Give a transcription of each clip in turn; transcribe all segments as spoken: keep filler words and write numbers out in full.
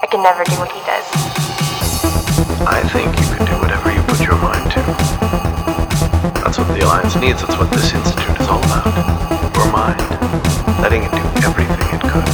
I can never do what he does. I think you can do whatever you put your mind to. That's what the Alliance needs. That's what this institute is all about. Your mind. Letting it do everything it could.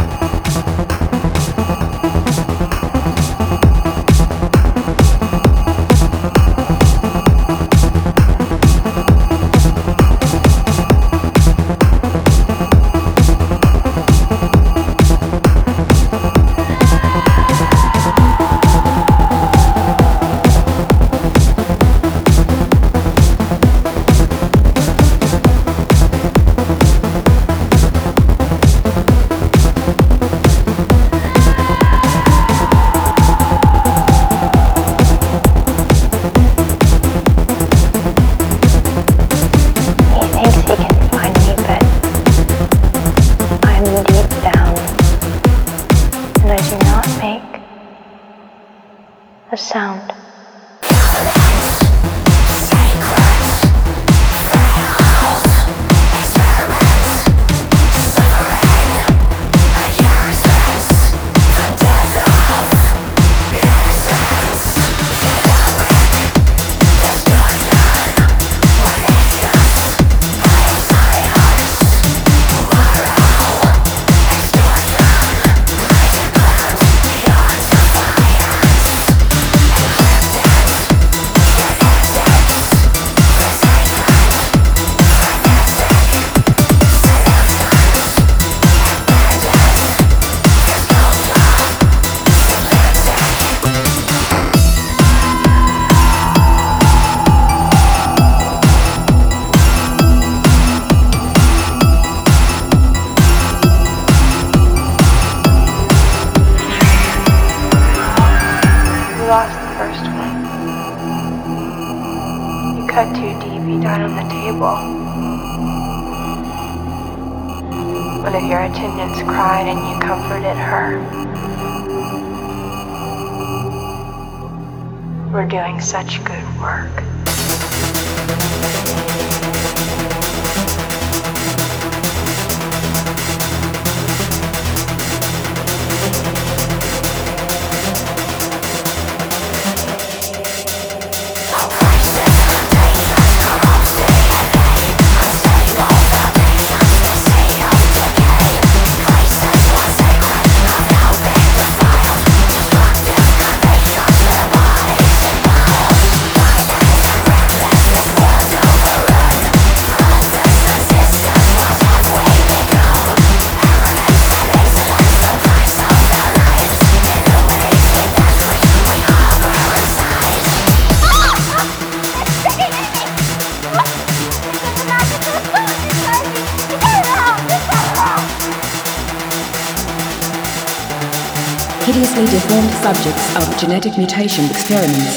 A sound. Lost the first one. You cut too deep, you died on the table. One of your attendants cried and you comforted her. We're doing such good work. Hideously deformed subjects of genetic mutation experiments.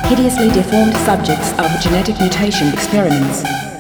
hideously deformed subjects of genetic mutation experiments.